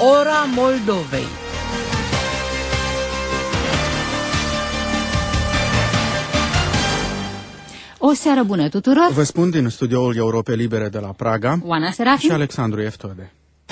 Ora Moldovei. O seară bună tuturor! Vă spun din studioul Europei Libere de la Praga Oana Serafin și Alexandru Eftode.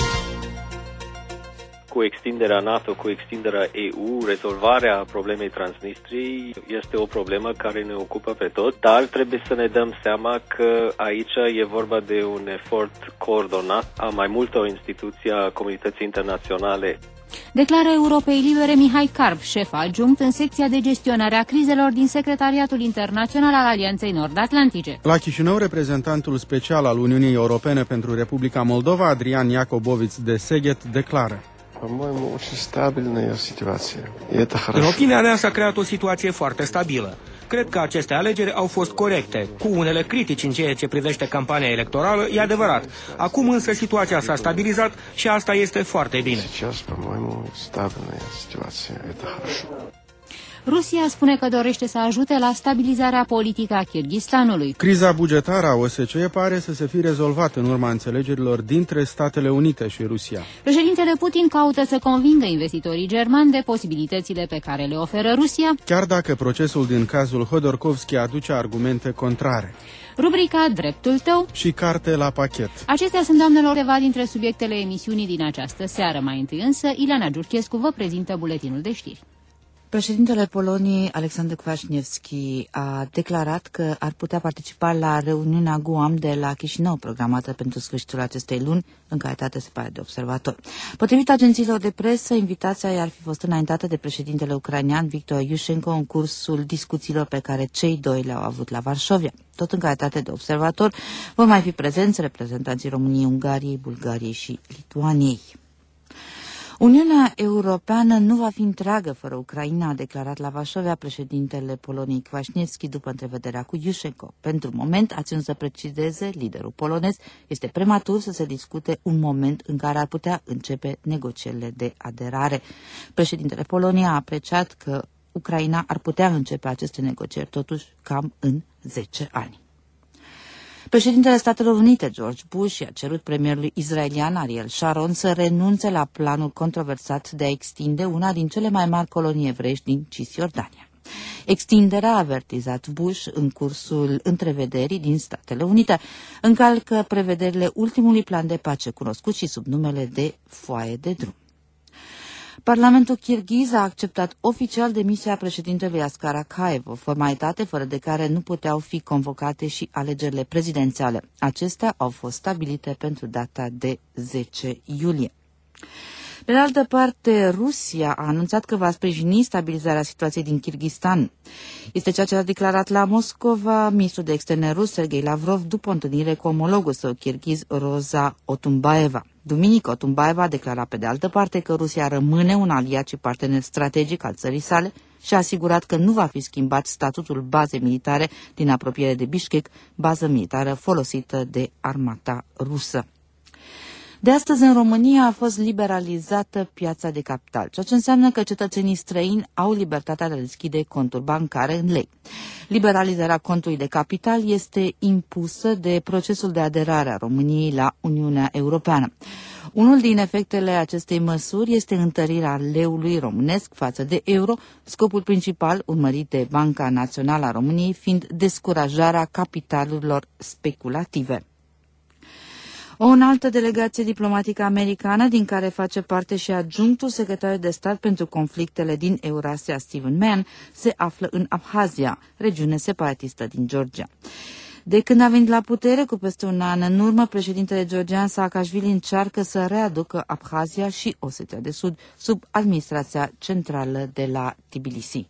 Cu extinderea NATO, cu extinderea EU, rezolvarea problemei Transnistriei este o problemă care ne ocupă pe tot, dar trebuie să ne dăm seama că aici e vorba de un efort coordonat a mai multor instituții a comunității internaționale. Declară Europei Libere Mihai Carp, șef adjunct în secția de gestionare a crizelor din Secretariatul Internațional al Alianței Nord-Atlantice. La Chișinău, reprezentantul special al Uniunii Europene pentru Republica Moldova, Adrian Iacoboviț de Seghet, declară: În opinia mea s-a creat o situație foarte stabilă. Cred că aceste alegeri au fost corecte, cu unele critici în ceea ce privește campania electorală, e adevărat. Acum însă situația s-a stabilizat și asta este foarte bine. Rusia spune că dorește să ajute la stabilizarea politică a Kirghistanului. Criza bugetară a OSCE pare să se fi rezolvat în urma înțelegerilor dintre Statele Unite și Rusia. Președintele Putin caută să convingă investitorii germani de posibilitățile pe care le oferă Rusia, chiar dacă procesul din cazul Hodorkovski aduce argumente contrare. Rubrica Dreptul tău și carte la pachet. Acestea sunt, doamnelor, câteva dintre subiectele emisiunii din această seară. Mai întâi însă, Ileana Giurchescu vă prezintă buletinul de știri. Președintele Poloniei, Alexander Kwaśniewski, a declarat că ar putea participa la reuniunea GUAM de la Chișinău, programată pentru sfârșitul acestei luni, în calitate, se pare, de observator. Potrivit agențiilor de presă, invitația i-ar fi fost înaintată de președintele ucrainean Victor Yushchenko în cursul discuțiilor pe care cei doi le-au avut la Varșovia. Tot în calitate de observator, vor mai fi prezenți reprezentanții României, Ungariei, Bulgariei și Lituaniei. Uniunea Europeană nu va fi întreagă fără Ucraina, a declarat la Varsovia președintele Poloniei Kwaśniewski după întrevederea cu Yushchenko. Pentru moment, a ținut să precizeze liderul polonez, este prematur să se discute un moment în care ar putea începe negocierile de aderare. Președintele Poloniei a apreciat că Ucraina ar putea începe aceste negocieri totuși cam în 10 ani. Președintele Statelor Unite, George Bush, i-a cerut premierului israelian Ariel Sharon să renunțe la planul controversat de a extinde una din cele mai mari colonii evreiești din Cisjordania. Extinderea, a avertizat Bush în cursul întrevederii din Statele Unite, încalcă prevederile ultimului plan de pace cunoscut și sub numele de foaie de drum. Parlamentul kirghiz a acceptat oficial demisia președintelui Askar Akayev, o formalitate fără de care nu puteau fi convocate și alegerile prezidențiale. Acestea au fost stabilite pentru data de 10 iulie. Pe de altă parte, Rusia a anunțat că va sprijini stabilizarea situației din Kirghistan. Este ceea ce a declarat la Moscova ministrul de externe rus, Sergei Lavrov, după o întâlnire cu omologul său kirghiz, Roza Otunbaeva. Duminică, Otunbaeva a declarat pe de altă parte că Rusia rămâne un aliat și partener strategic al țării sale și a asigurat că nu va fi schimbat statutul bazei militare din apropiere de Bishkek, bază militară folosită de armata rusă. De astăzi, în România, a fost liberalizată piața de capital, ceea ce înseamnă că cetățenii străini au libertatea de a deschide conturi bancare în lei. Liberalizarea contului de capital este impusă de procesul de aderare a României la Uniunea Europeană. Unul din efectele acestei măsuri este întărirea leului românesc față de euro, scopul principal urmărit de Banca Națională a României fiind descurajarea capitalurilor speculative. O înaltă delegație diplomatică americană, din care face parte și adjunctul secretar de stat pentru conflictele din Eurasia, Stephen Mann, se află în Abhazia, regiune separatistă din Georgia. De când a venit la putere, cu peste un an în urmă, președintele georgian Saakashvili încearcă să readucă Abhazia și Osetia de Sud sub administrația centrală de la Tbilisi.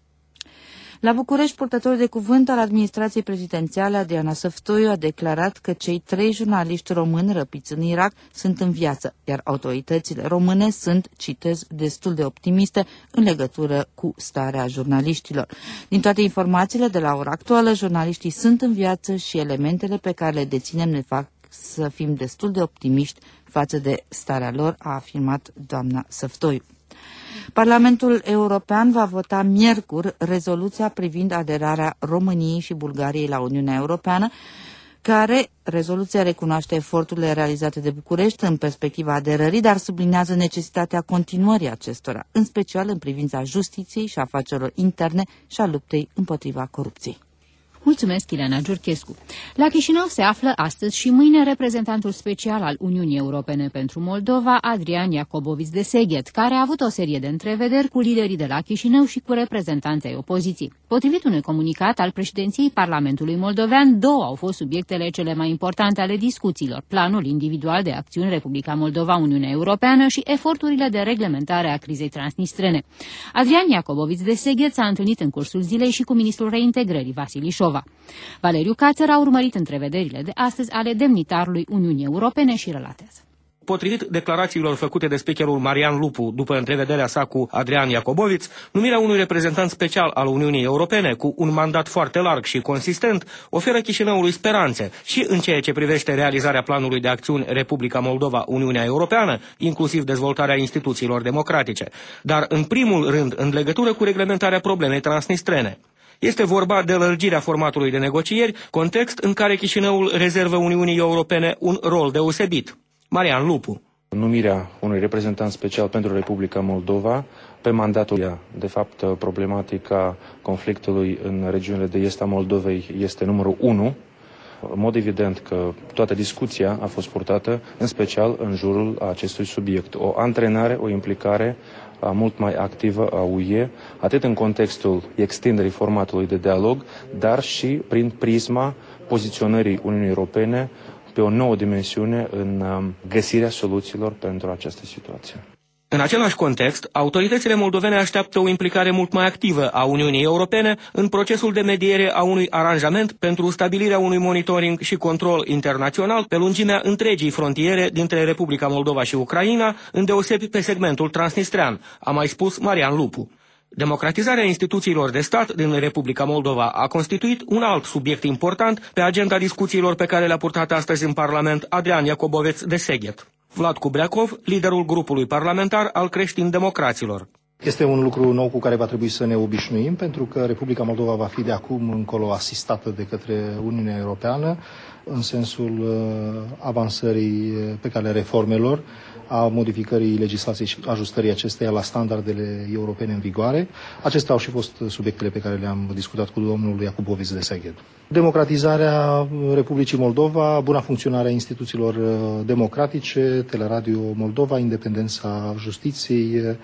La București, purtătorul de cuvânt al administrației prezidențiale, Adriana Săftoiu, a declarat că cei 3 jurnaliști români răpiți în Irak sunt în viață, iar autoritățile române sunt, citez, destul de optimiste în legătură cu starea jurnaliștilor. Din toate informațiile de la ora actuală, jurnaliștii sunt în viață și elementele pe care le deținem ne fac să fim destul de optimiști față de starea lor, a afirmat doamna Săftoiu. Parlamentul European va vota miercuri rezoluția privind aderarea României și Bulgariei la Uniunea Europeană, care rezoluția recunoaște eforturile realizate de București în perspectiva aderării, dar sublinează necesitatea continuării acestora, în special în privința justiției și afacerilor interne și a luptei împotriva corupției. Mulțumesc, Ileana Giurchescu. La Chișinău se află astăzi și mâine reprezentantul special al Uniunii Europene pentru Moldova, Adrian Iacoboviț de Seghet, care a avut o serie de întrevederi cu liderii de la Chișinău și cu reprezentanții ai opoziției. Potrivit unui comunicat al președinției Parlamentului moldovean, două au fost subiectele cele mai importante ale discuțiilor: planul individual de acțiuni Republica Moldova-Uniunea Europeană și eforturile de reglementare a crizei transnistrene. Adrian Iacoboviț de Seghet s-a întâlnit în cursul zilei și cu ministrul reintegrării, Vasili Șova. Valeriu Cațăr a urmărit întrevederile de astăzi ale demnitarului Uniunii Europene și relatează. Potrivit declarațiilor făcute de speakerul Marian Lupu după întrevederea sa cu Adrian Iacoboviț, numirea unui reprezentant special al Uniunii Europene cu un mandat foarte larg și consistent oferă Chișinăului speranțe și în ceea ce privește realizarea planului de acțiuni Republica Moldova-Uniunea Europeană, inclusiv dezvoltarea instituțiilor democratice, dar în primul rând în legătură cu reglementarea problemei transnistrene. Este vorba de lărgirea formatului de negocieri, context în care Chișinăul rezervă Uniunii Europene un rol deosebit. Marian Lupu. Numirea unui reprezentant special pentru Republica Moldova pe mandatul, de fapt, problematica conflictului în regiunile de est a Moldovei este numărul 1. În mod evident că toată discuția a fost purtată în special în jurul acestui subiect. O antrenare, o implicare mult mai activă a UE, atât în contextul extinderii formatului de dialog, dar și prin prisma poziționării Uniunii Europene pe o nouă dimensiune în găsirea soluțiilor pentru această situație. În același context, autoritățile moldovene așteaptă o implicare mult mai activă a Uniunii Europene în procesul de mediere a unui aranjament pentru stabilirea unui monitoring și control internațional pe lungimea întregii frontiere dintre Republica Moldova și Ucraina, îndeosebi pe segmentul transnistrean, a mai spus Marian Lupu. Democratizarea instituțiilor de stat din Republica Moldova a constituit un alt subiect important pe agenda discuțiilor pe care le-a purtat astăzi în Parlament Adrian Iacoboviț de Seghet. Vlad Kubreakov, liderul grupului parlamentar al creștin-democraților. Este un lucru nou cu care va trebui să ne obișnuim, pentru că Republica Moldova va fi de acum încolo asistată de către Uniunea Europeană în sensul avansării pe calea reformelor, a modificării legislației și ajustării acesteia la standardele europene în vigoare. Acestea au și fost subiectele pe care le-am discutat cu domnul Iacoboviț de Seghet. Democratizarea Republicii Moldova, buna funcționare a instituțiilor democratice, Teleradio Moldova, independența justiției,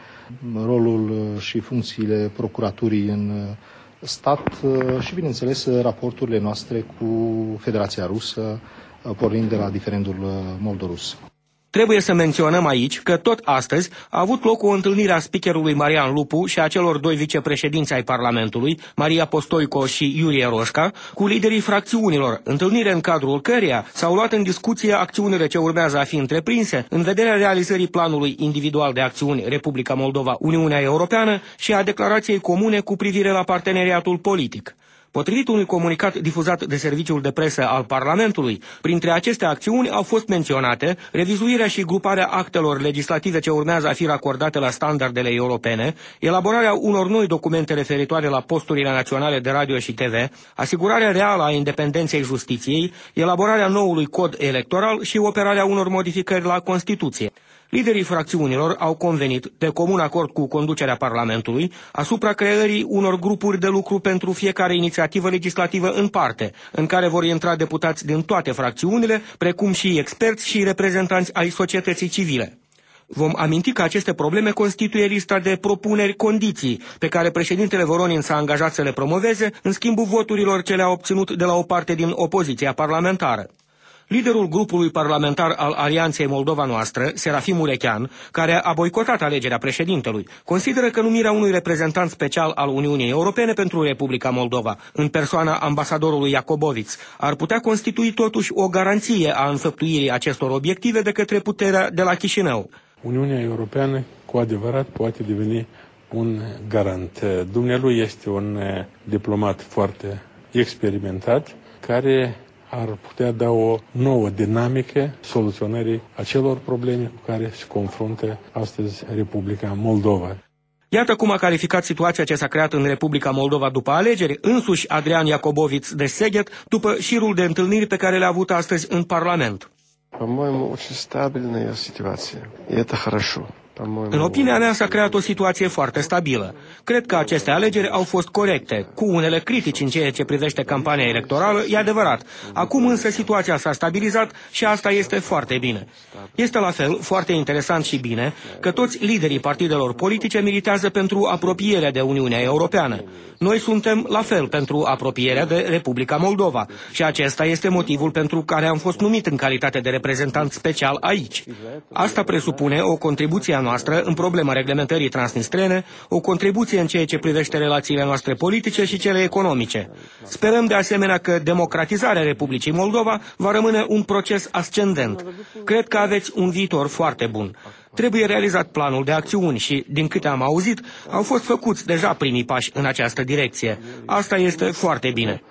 rolul și funcțiile procuraturii în stat și, bineînțeles, raporturile noastre cu Federația Rusă, pornind de la diferendul moldorus. Trebuie să menționăm aici că tot astăzi a avut loc o întâlnire a speakerului Marian Lupu și a celor doi vicepreședinți ai Parlamentului, Maria Postoico și Iurie Roșca, cu liderii fracțiunilor, întâlnire în cadrul căreia s-au luat în discuție acțiunile ce urmează a fi întreprinse în vederea realizării planului individual de acțiuni Republica Moldova-Uniunea Europeană și a declarației comune cu privire la parteneriatul politic. Potrivit unui comunicat difuzat de Serviciul de Presă al Parlamentului, printre aceste acțiuni au fost menționate revizuirea și gruparea actelor legislative ce urmează a fi racordate la standardele europene, elaborarea unor noi documente referitoare la posturile naționale de radio și TV, asigurarea reală a independenței justiției, elaborarea noului cod electoral și operarea unor modificări la Constituție. Liderii fracțiunilor au convenit, de comun acord cu conducerea Parlamentului, asupra creării unor grupuri de lucru pentru fiecare inițiativă legislativă în parte, în care vor intra deputați din toate fracțiunile, precum și experți și reprezentanți ai societății civile. Vom aminti că aceste probleme constituie lista de propuneri condiții pe care președintele Voronin s-a angajat să le promoveze în schimbul voturilor ce le-a obținut de la o parte din opoziția parlamentară. Liderul grupului parlamentar al Alianței Moldova Noastră, Serafim Urechean, care a boicotat alegerea președintelui, consideră că numirea unui reprezentant special al Uniunii Europene pentru Republica Moldova, în persoana ambasadorului Iacoboviț, ar putea constitui totuși o garanție a înfăptuirii acestor obiective de către puterea de la Chișinău. Uniunea Europeană, cu adevărat, poate deveni un garant. Dumnealui este un diplomat foarte experimentat, care ar putea da o nouă dinamică soluționării acelor probleme cu care se confruntă astăzi Republica Moldova. Iată cum a calificat situația ce s-a creat în Republica Moldova după alegeri, însuși Adrian Iacoboviț de Seghet, după șirul de întâlniri pe care le-a avut astăzi în Parlament. По-моему, очень стабильная ситуация. И это хорошо. În opinia mea s-a creat o situație foarte stabilă. Cred că aceste alegeri au fost corecte, cu unele critici în ceea ce privește campania electorală, e adevărat. Acum însă situația s-a stabilizat și asta este foarte bine. Este la fel foarte interesant și bine că toți liderii partidelor politice militează pentru apropierea de Uniunea Europeană. Noi suntem la fel pentru apropierea de Republica Moldova și acesta este motivul pentru care am fost numit în calitate de reprezentant special aici. Asta presupune o contribuție a noastră în problema reglementării transnistrene, o contribuție în ceea ce privește relațiile noastre politice și cele economice. Sperăm de asemenea că democratizarea Republicii Moldova va rămâne un proces ascendent. Cred că aveți un viitor foarte bun. Trebuie realizat planul de acțiuni și, din câte am auzit, au fost făcuți deja primii pași în această direcție. Asta este foarte bine.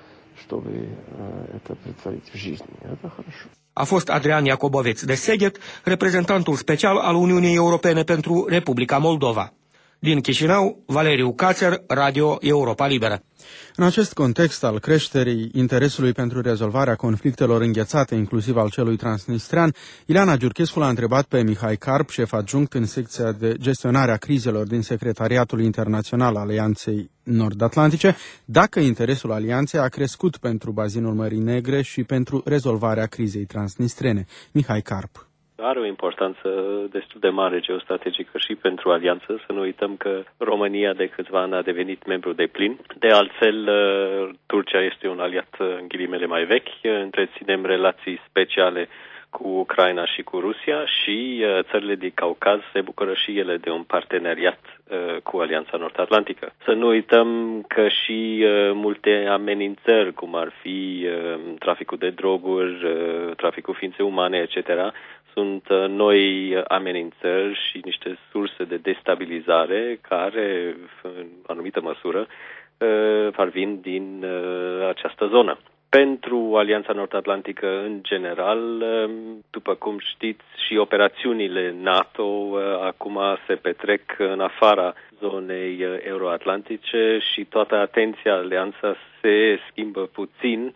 A fost Adrian Iacoboviț de Seghet, reprezentantul special al Uniunii Europene pentru Republica Moldova. Din Chișinău, Valeriu Cațer, Radio Europa Liberă. În acest context al creșterii interesului pentru rezolvarea conflictelor înghețate, inclusiv al celui transnistrean, Ileana Giurchescu l-a întrebat pe Mihai Karp, șef adjunct în secția de gestionare a crizelor din Secretariatul Internațional al Alianței Nord-Atlantice, dacă interesul alianței a crescut pentru bazinul Mării Negre și pentru rezolvarea crizei transnistrene. Mihai Karp. Are o importanță destul de mare geostrategică și pentru alianță. Să nu uităm că România de câțiva ani a devenit membru deplin. De altfel, Turcia este un aliat în ghilimele mai vechi. Întreținem relații speciale cu Ucraina și cu Rusia și țările din Caucaz se bucură și ele de un parteneriat cu Alianța Nord-Atlantică. Să nu uităm că și multe amenințări, cum ar fi traficul de droguri, traficul ființe umane, etc., sunt noi amenințări și niște surse de destabilizare care, în anumită măsură, parvin din această zonă. Pentru Alianța Nord-Atlantică, în general, după cum știți, și operațiunile NATO acum se petrec în afara zonei euroatlantice și toată atenția alianța se schimbă puțin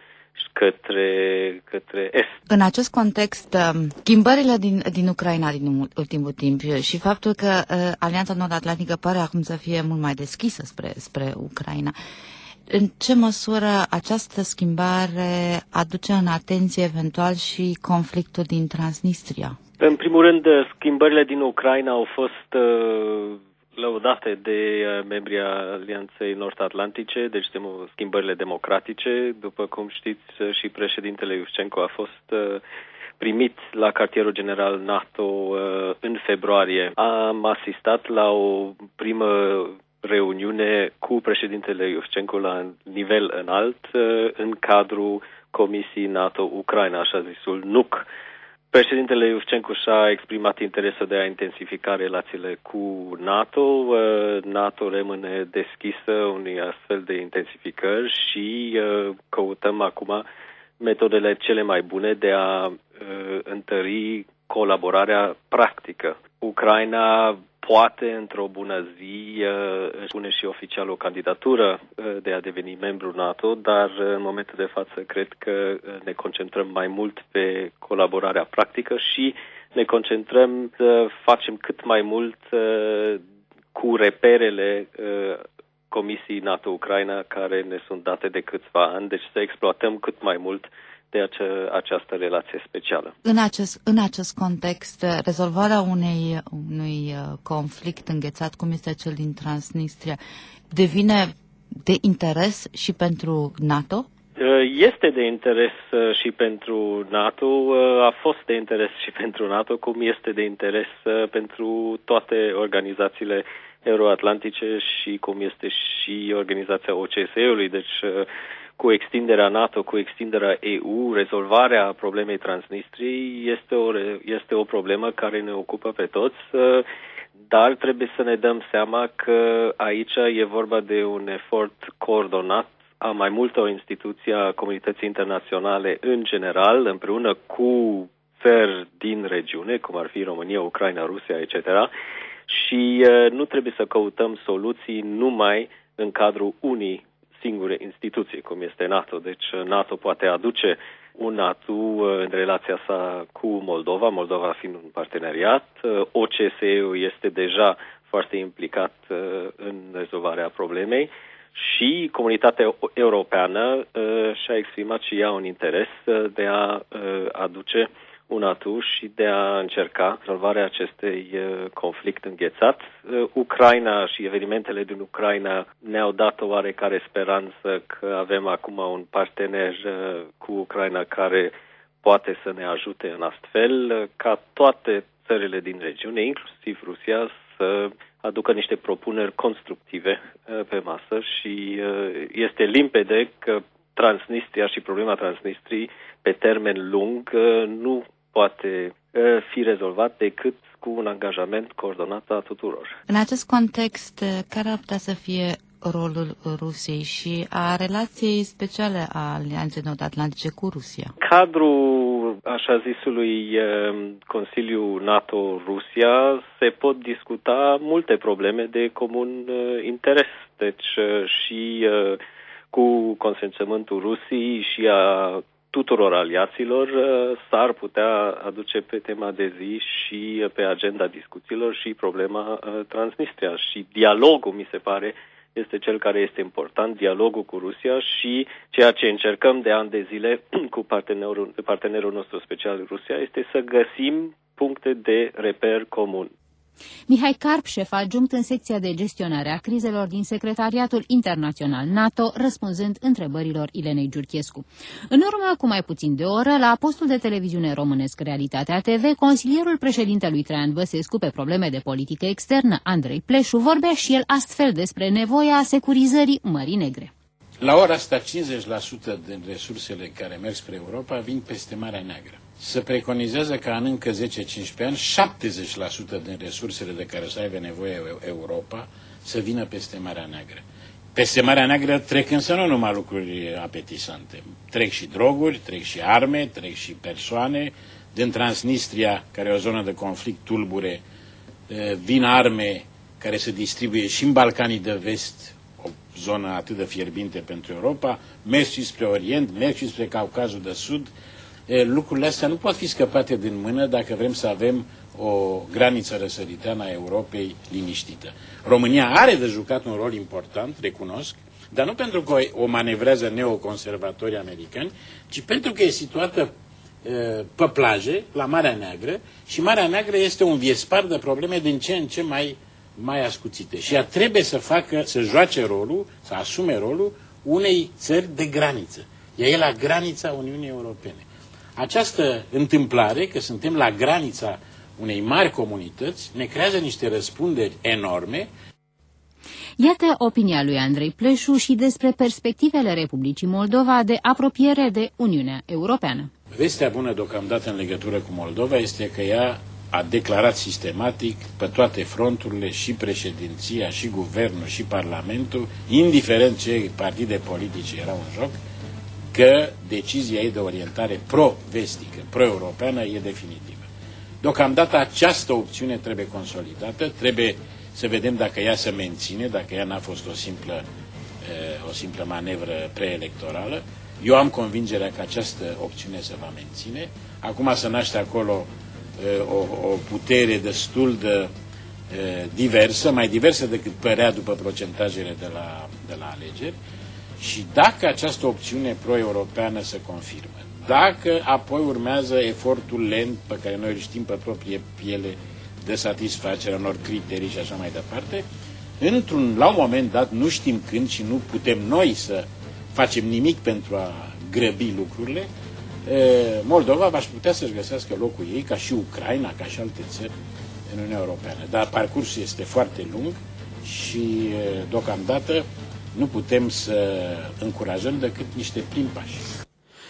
către est. În acest context, schimbările din Ucraina din ultimul timp și faptul că Alianța Nord-Atlantică pare acum să fie mult mai deschisă spre Ucraina, în ce măsură această schimbare aduce în atenție eventual și conflictul din Transnistria? În primul rând, schimbările din Ucraina au fost lăudate de membrii Alianței Nord-Atlantice, deci schimbările democratice. După cum știți, și președintele Iușcenko a fost primit la cartierul general NATO în februarie. Am asistat la o primă reuniune cu președintele Iușcenko la nivel înalt în cadrul Comisiei NATO-Ucraina, așa zisul NUC. Președintele Iușcenko și-a exprimat interesul de a intensifica relațiile cu NATO. NATO rămâne deschisă unei astfel de intensificări și căutăm acum metodele cele mai bune de a întări colaborarea practică. Ucraina poate, într-o bună zi, își pune și oficial o candidatură de a deveni membru NATO, dar în momentul de față cred că ne concentrăm mai mult pe colaborarea practică și ne concentrăm să facem cât mai mult cu reperele Comisiei NATO-Ucraina care ne sunt date de câțiva ani, deci să exploatăm cât mai mult de această relație specială. În acest context, rezolvarea unui conflict înghețat, cum este cel din Transnistria, devine de interes și pentru NATO? Este de interes și pentru NATO, a fost de interes și pentru NATO, cum este de interes pentru toate organizațiile euroatlantice și cum este și organizația OCSE-ului, deci cu extinderea NATO, cu extinderea EU, rezolvarea problemei Transnistriei este o problemă care ne ocupă pe toți, dar trebuie să ne dăm seama că aici e vorba de un efort coordonat a mai multor instituții a comunității internaționale în general, împreună cu țări din regiune, cum ar fi România, Ucraina, Rusia, etc., și nu trebuie să căutăm soluții numai în cadrul unei singure instituții, cum este NATO. Deci NATO poate aduce un atu în relația sa cu Moldova, Moldova fiind un parteneriat. OCSE-ul este deja foarte implicat în rezolvarea problemei și comunitatea europeană și-a exprimat și ea un interes de a aduce un atu și de a încerca rezolvarea acestui conflict înghețat. Ucraina și evenimentele din Ucraina ne-au dat o oarecare speranță că avem acum un partener cu Ucraina care poate să ne ajute în astfel ca toate țările din regiune, inclusiv Rusia, să aducă niște propuneri constructive pe masă și este limpede că Transnistria și problema Transnistriei pe termen lung nu poate fi rezolvat decât cu un angajament coordonat a tuturor. În acest context, care ar putea să fie rolul Rusiei și a relației speciale a Alianței Nord-Atlantice cu Rusia? Cadrul așa zisului Consiliu NATO-Rusia se pot discuta multe probleme de comun interes. Deci și cu consimțământul Rusiei și a tuturor aliaților s-ar putea aduce pe tema de zi și pe agenda discuțiilor și problema Transnistria. Și dialogul, mi se pare, este cel care este important, dialogul cu Rusia și ceea ce încercăm de ani de zile cu partenerul nostru special Rusia este să găsim puncte de reper comun. Mihai Karp, șef adjunct în secția de gestionare a crizelor din Secretariatul Internațional NATO, răspunzând întrebărilor Ilenei Giurchescu. În urmă cu mai puțin de o oră, la postul de televiziune românesc Realitatea TV, consilierul președintelui Traian Băsescu pe probleme de politică externă, Andrei Pleșu, vorbea și el astfel despre nevoia securizării Mării Negre. La ora asta, 50% din resursele care merg spre Europa vin peste Marea Neagră. Se preconizează ca în încă 10-15 ani, 70% din resursele de care să aibă nevoie Europa să vină peste Marea Neagră. Peste Marea Neagră trec însă nu numai lucruri apetisante. Trec și droguri, trec și arme, trec și persoane. Din Transnistria, care e o zonă de conflict tulbure, vin arme care se distribuie și în Balcanii de Vest, o zonă atât de fierbinte pentru Europa, merg și spre Orient, merg și spre Caucazul de Sud. Lucrurile astea nu pot fi scăpate din mână dacă vrem să avem o graniță răsăriteană a Europei liniștită. România are de jucat un rol important, recunosc, dar nu pentru că o manevrează neoconservatorii americani, ci pentru că e situată pe plaje, la Marea Neagră, și Marea Neagră este un viespar de probleme din ce în ce mai ascuțite. Și ea trebuie să joace rolul, să asume rolul unei țări de graniță. Ea e la granița Uniunii Europene. Această întâmplare, că suntem la granița unei mari comunități, ne creează niște răspunderi enorme. Iată opinia lui Andrei Pleșu și despre perspectivele Republicii Moldova de apropiere de Uniunea Europeană. Vestea bună deocamdată în legătură cu Moldova este că ea a declarat sistematic pe toate fronturile, și președinția, și guvernul, și parlamentul, indiferent ce partide politice erau în joc, că decizia ei de orientare pro-vestică, pro-europeană e definitivă. Deocamdată această opțiune trebuie consolidată, trebuie să vedem dacă ea se menține, dacă ea n-a fost o simplă manevră preelectorală. Eu am convingerea că această opțiune se va menține. Acum se naște acolo o putere destul de diversă, mai diversă decât părea după procentajele de la alegeri. Și dacă această opțiune pro-europeană se confirmă, dacă apoi urmează efortul lent pe care noi îl știm pe proprie piele de satisfacerea unor criterii și așa mai departe, la un moment dat, nu știm când și nu putem noi să facem nimic pentru a grăbi lucrurile, Moldova va putea să-și găsească locul ei, ca și Ucraina, ca și alte țări în Uniunea Europeană. Dar parcursul este foarte lung și deocamdată nu putem să încurajăm decât niște primi pași.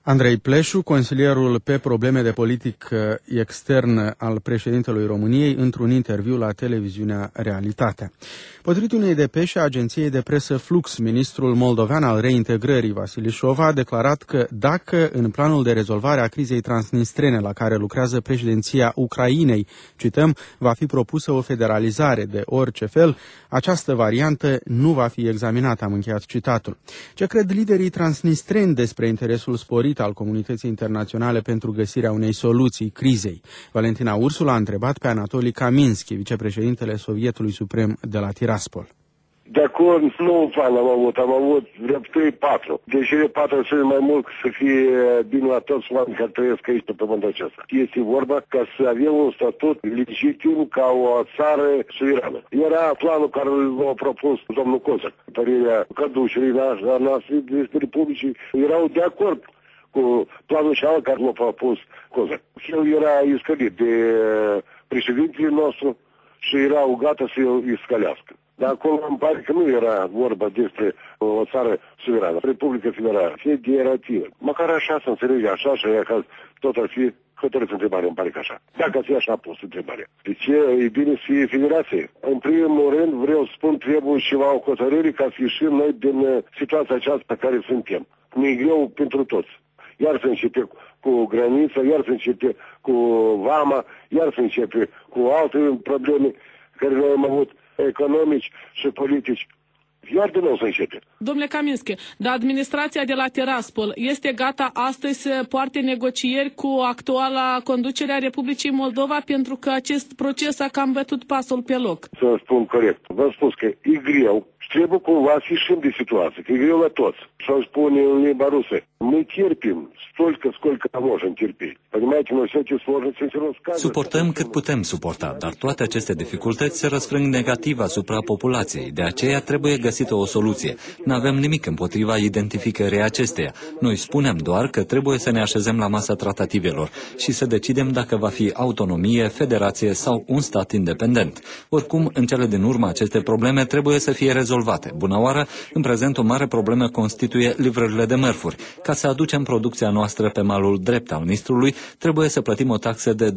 Andrei Pleșu, consilierul pe probleme de politică externă al președintelui României, într-un interviu la televiziunea Realitatea. Potrivit unei depeșe a agenției de presă Flux, ministrul moldovean al reintegrării, Vasile Șova, a declarat că dacă în planul de rezolvare a crizei transnistrene la care lucrează președinția Ucrainei, cităm, va fi propusă o federalizare de orice fel, această variantă nu va fi examinată, am încheiat citatul. Ce cred liderii transnistreni despre interesul sporit al comunității internaționale pentru găsirea unei soluții crizei? Valentina Ursul a întrebat pe Anatoli Kaminski, vicepreședintele Sovietului Suprem de la Tiraspol. De acord, nu un plan am avut 3-4. Deci 4 sunt mai mult să fie bine la toți oamenii care trăiesc aici pe pământul acesta. Este vorba ca să avem un statut legitim ca o țară suverană. Era planul care l-a propus domnul Cozac. Părerea cădușului noastre despre republicii erau de acord cu planul cealaltă care l-a propus Cozac. El era iscălit de președintele nostru și erau gata să îl iscălească. Dar acolo îmi pare că nu era vorba despre o țară suverană, Republica Federativă. Măcar așa să înțelege, așa și că tot ar fi hotărât întrebarea, îmi pare că așa. Dacă ar fi așa pus întrebarea. Deci e bine să fie federație. În primul rând vreau să spun, trebuie ceva o hotărâre ca să ieșim noi din situația aceasta pe care suntem. Nu e greu pentru toți. Iar să începe cu granița, iar să începe cu vama, iar să începe cu alte probleme care noi am avut, economici și politici. Iar de nou să începe. Domnule Kaminski, dar administrația de la Tiraspol este gata astăzi să poarte negocieri cu actuala conducere a Republicii Moldova, pentru că acest proces a cam bătut pasul pe loc? Să spun corect. V-am spus că e greu și trebuie cumva să ieșim de situație, că e greu la toți. Și-o spune în limba rusă. Мы терпим столько, сколько можем терпеть. Понимаете, но все эти сложности все рассказывают. Suportăm cât putem suporta, dar toate aceste dificultăți se răsfrâng negativ asupra populației. De aceea trebuie găsită o soluție. N-avem nimic împotriva identificării acesteia. Noi spunem doar că trebuie să ne așezem la masa tratativelor și să decidem dacă va fi autonomie, federație sau un stat independent. Oricum, în cele din urmă, aceste probleme trebuie să fie rezolvate. Bună oară, în prezent o mare problemă constituie livrările de mărfuri. Ca să aducem producția noastră pe malul drept al Nistrului, trebuie să plătim o taxă de 20%,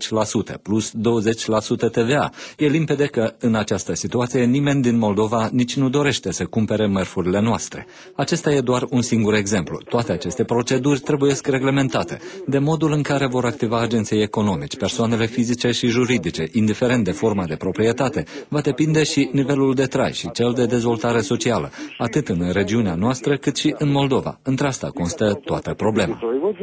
plus 20% TVA. E limpede că, în această situație, nimeni din Moldova nici nu dorește să cumpere mărfurile noastre. Acesta e doar un singur exemplu. Toate aceste proceduri trebuie reglementate. De modul în care vor activa agenții economici, persoanele fizice și juridice, indiferent de forma de proprietate, va depinde și nivelul de trai și cel de dezvoltare socială, atât în regiunea noastră cât și în Moldova. Între-asta constă toată problema.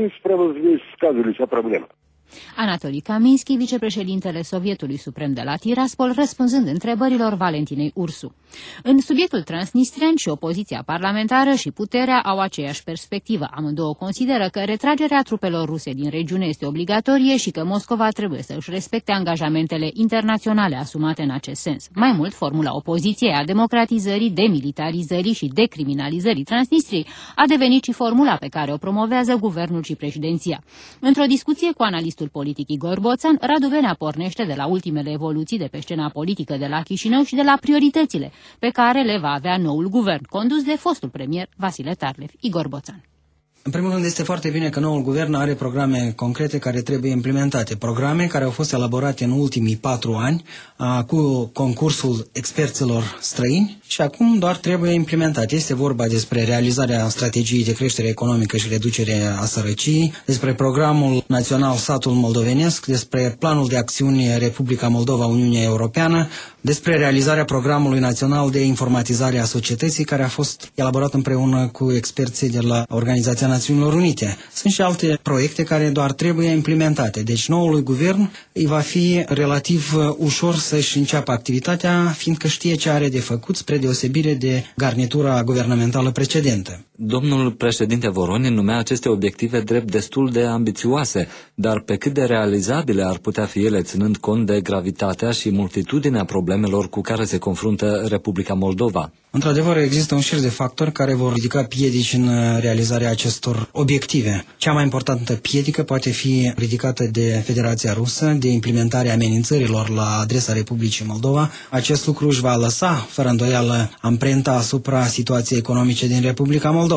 Anatoli Kaminski, vicepreședintele Sovietului Suprem de la Tiraspol, răspunzând întrebărilor Valentinei Ursu. În subiectul transnistrian și opoziția parlamentară și puterea au aceeași perspectivă. Amândouă consideră că retragerea trupelor ruse din regiune este obligatorie și că Moscova trebuie să își respecte angajamentele internaționale asumate în acest sens. Mai mult, formula opoziției a democratizării, demilitarizării și decriminalizării Transnistriei a devenit și formula pe care o promovează guvernul și președinția. Într-o discuție cu analistul politic Igor Boțan, Radu Venea pornește de la ultimele evoluții de pe scena politică de la Chișinău și de la prioritățile pe care le va avea noul guvern, condus de fostul premier Vasile Tarlev. Igor Boțan. În primul rând, este foarte bine că noul guvern are programe concrete care trebuie implementate. Programe care au fost elaborate în ultimii 4 ani cu concursul experților străini și acum doar trebuie implementate. Este vorba despre realizarea strategiei de creștere economică și reducere a sărăciei, despre programul național Satul Moldovenesc, despre planul de acțiune Republica Moldova Uniunea Europeană, despre realizarea programului național de informatizare a societății, care a fost elaborat împreună cu experții de la Organizația Națiunilor Unite. Sunt și alte proiecte care doar trebuie implementate. Deci noului guvern îi va fi relativ ușor să-și înceapă activitatea, fiindcă știe ce are de făcut, spre deosebire de garnitura guvernamentală precedentă. Domnul președinte Voronin numea aceste obiective drept destul de ambițioase, dar pe cât de realizabile ar putea fi ele, ținând cont de gravitatea și multitudinea problemelor cu care se confruntă Republica Moldova? Într-adevăr, există un șir de factori care vor ridica piedici în realizarea acestor obiective. Cea mai importantă piedică poate fi ridicată de Federația Rusă, de implementarea amenințărilor la adresa Republicii Moldova. Acest lucru își va lăsa, fără îndoială, amprenta asupra situației economice din Republica Moldova.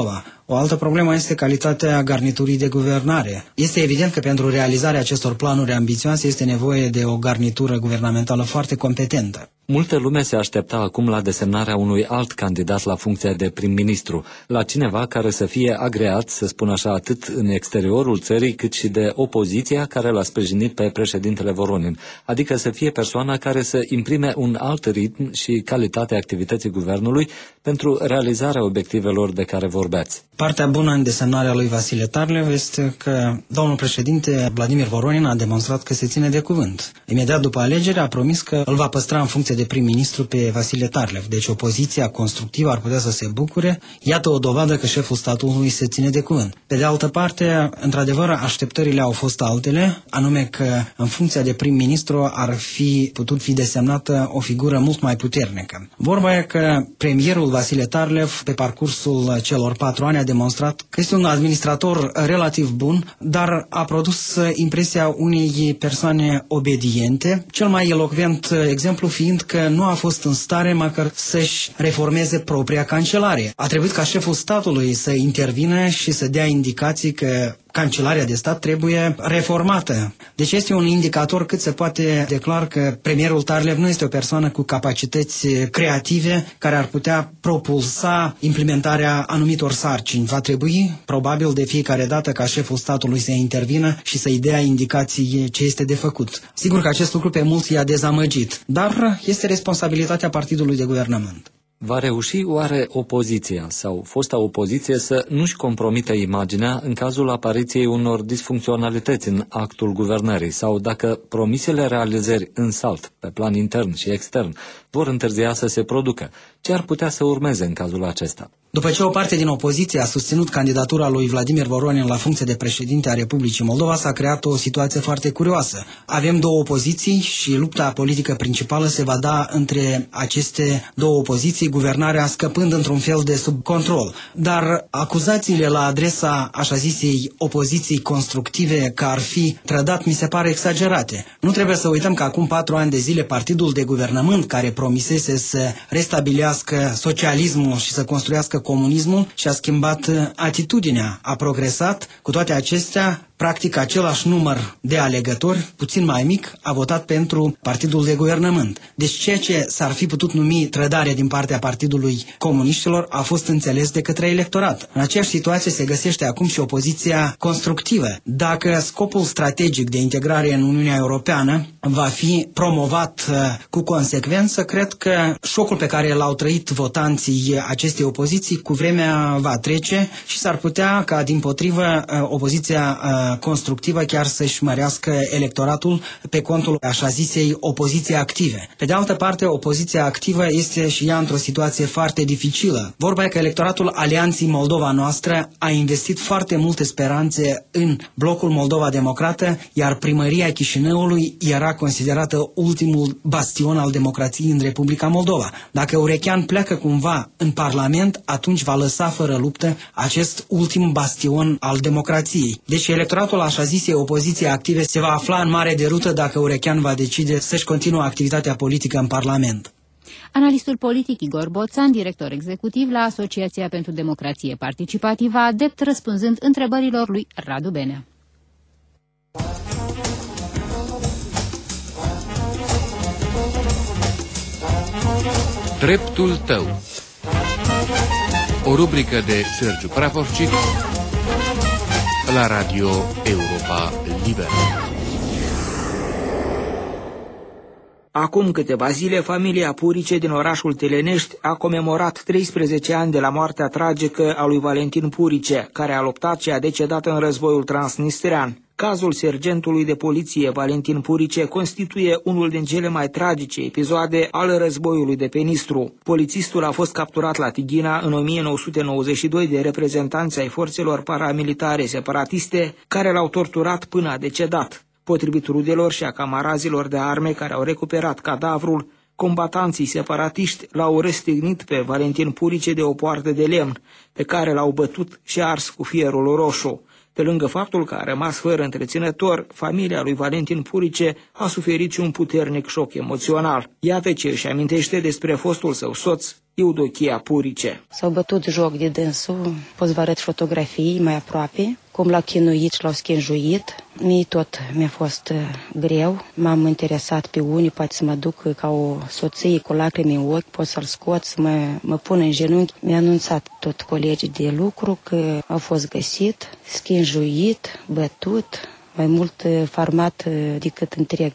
O altă problemă este calitatea garniturii de guvernare. Este evident că pentru realizarea acestor planuri ambițioase este nevoie de o garnitură guvernamentală foarte competentă. Multă lume se aștepta acum la desemnarea unui alt candidat la funcția de prim-ministru, la cineva care să fie agreat, să spun așa, atât în exteriorul țării, cât și de opoziția care l-a sprijinit pe președintele Voronin, adică să fie persoana care să imprime un alt ritm și calitatea activității guvernului pentru realizarea obiectivelor de care vorbeați. Partea bună în desemnarea lui Vasile Tarlev este că domnul președinte Vladimir Voronin a demonstrat că se ține de cuvânt. Imediat după alegere a promis că îl va păstra în funcție de prim-ministru pe Vasile Tarlev, deci opoziția constructivă ar putea să se bucure. Iată o dovadă că șeful statului se ține de cuvânt. Pe de altă parte, într-adevăr, așteptările au fost altele, anume că în funcția de prim-ministru ar fi putut fi desemnată o figură mult mai puternică. Vorba e că premierul Vasile Tarlev, pe parcursul celor 4 ani, a demonstrat că este un administrator relativ bun, dar a produs impresia unei persoane obediente, cel mai elocvent exemplu fiind că nu a fost în stare măcar să-și reformeze propria cancelarie. A trebuit ca șeful statului să intervină și să dea indicații că Cancelaria de stat trebuie reformată. Deci este un indicator cât se poate declar că premierul Tarlev nu este o persoană cu capacități creative care ar putea propulsa implementarea anumitor sarcini. Va trebui, probabil, de fiecare dată ca șeful statului să intervină și să-i dea indicații ce este de făcut. Sigur că acest lucru pe mulți i-a dezamăgit, dar este responsabilitatea partidului de guvernământ. Va reuși oare opoziția sau fosta opoziție să nu-și compromită imaginea în cazul apariției unor disfuncționalități în actul guvernării sau dacă promisele realizări în salt, pe plan intern și extern, vor întârzia să se producă? Ce ar putea să urmeze în cazul acesta? După ce o parte din opoziție a susținut candidatura lui Vladimir Voronin la funcție de președinte a Republicii Moldova, s-a creat o situație foarte curioasă. Avem două opoziții și lupta politică principală se va da între aceste două opoziții, guvernarea scăpând într-un fel de sub control. Dar acuzațiile la adresa așa zisei opoziții constructive că ar fi trădat mi se pare exagerate. Nu trebuie să uităm că acum 4 ani de zile partidul de guvernământ care promisese să restabilească socialismul și să construiască comunismul și-a schimbat atitudinea, a progresat. Cu toate acestea, practic același număr de alegători, puțin mai mic, a votat pentru partidul de guvernământ. Deci ceea ce s-ar fi putut numi trădare din partea partidului comuniștilor a fost înțeles de către electorat. În aceeași situație se găsește acum și opoziția constructivă. Dacă scopul strategic de integrare în Uniunea Europeană va fi promovat cu consecvență, cred că șocul pe care l-au trăit votanții acestei opoziții cu vremea va trece și s-ar putea ca dimpotrivă opoziția constructivă chiar să-și mărească electoratul pe contul așa zisei opoziții active. Pe de altă parte, opoziția activă este și ea într-o situație foarte dificilă. Vorba e că electoratul Alianței Moldova Noastră a investit foarte multe speranțe în blocul Moldova Democrată, iar primăria Chișinăului era considerată ultimul bastion al democrației în Republica Moldova. Dacă Urechean pleacă cumva în Parlament, atunci va lăsa fără luptă acest ultim bastion al democrației. Deci electoratul așa zisei opoziție active se va afla în mare derută dacă Urechean va decide să-și continue activitatea politică în Parlament. Analistul politic Igor Boțan, director executiv la Asociația pentru Democrație Participativă, adept răspunzând întrebărilor lui Radu Benea. Dreptul tău. O rubrică de Sergiu Praforcic la Radio Europa Liberă. Acum câteva zile, familia Purice din orașul Telenești a comemorat 13 ani de la moartea tragică a lui Valentin Purice, care a luptat și a decedat în războiul transnistrean. Cazul sergentului de poliție Valentin Purice constituie unul din cele mai tragice episoade ale războiului de pe Nistru. Polițistul a fost capturat la Tighina în 1992 de reprezentanți ai forțelor paramilitare separatiste care l-au torturat până a decedat. Potrivit rudelor și a camarazilor de arme care au recuperat cadavrul, combatanții separatiști l-au răstignit pe Valentin Purice de o poartă de lemn, pe care l-au bătut și ars cu fierul roșu. Pe lângă faptul că a rămas fără întreținător, familia lui Valentin Purice a suferit și un puternic șoc emoțional. Iată ce își amintește despre fostul său soț, Eudochia Purice. S-au bătut joc de dânsul, pot să vă arăt fotografii mai aproape, cum l-au chinuit și l-au schinjuit. Mie tot mi-a fost greu, m-am interesat pe unii, poate să mă duc ca o soție cu lacrimi în ochi, pot să-l scot, să mă pun în genunchi. Mi-a anunțat tot colegii de lucru că au fost găsit, schinjuit, bătut, mai mult farmat decât întreg